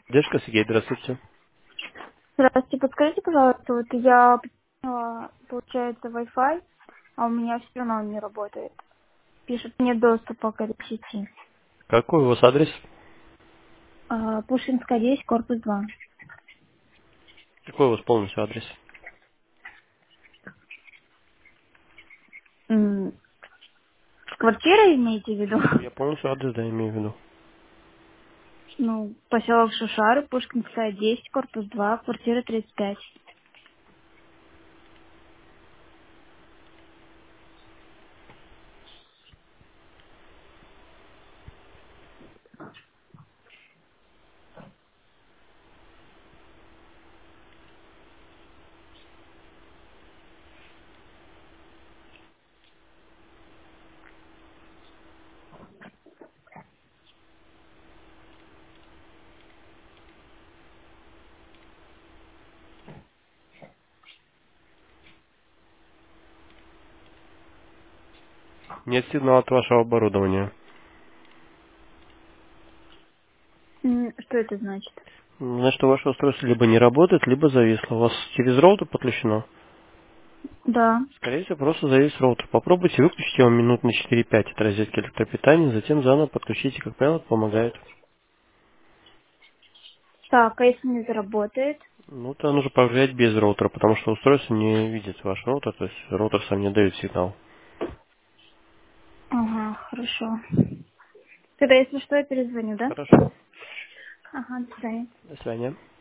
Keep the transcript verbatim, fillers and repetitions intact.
Дежка, Сергей, здравствуйте. Здравствуйте, подскажите, пожалуйста, вот я подключила, получается, Wi-Fi, а у меня все равно он не работает. Пишет, нет доступа к этой сети. Какой у вас адрес? А, Пушкинская десять, корпус два. Какой у вас полностью адрес? М, Квартира имеете в виду? Ну, я полностью адрес, да, имею в виду. Ну, поселок Шушары, Пушкинская десять, корпус два, квартира тридцать пять. Нет сигнала от вашего оборудования. М, Что это значит? М, Значит, что ваше устройство либо не работает, либо зависло. У вас через роутер подключено? Да. Скорее всего, просто завис роутер. Попробуйте выключить его минут на четыре-пять от розетки электропитания, затем заново подключите, как правило, это помогает. Так, а если не заработает? Ну, то нужно проверять без роутера, потому что устройство не видит ваш роутер, то есть роутер сам не дает сигнал. Ага, хорошо. Тогда, если что, я перезвоню, да? Хорошо. Ага, до свидания. До свидания.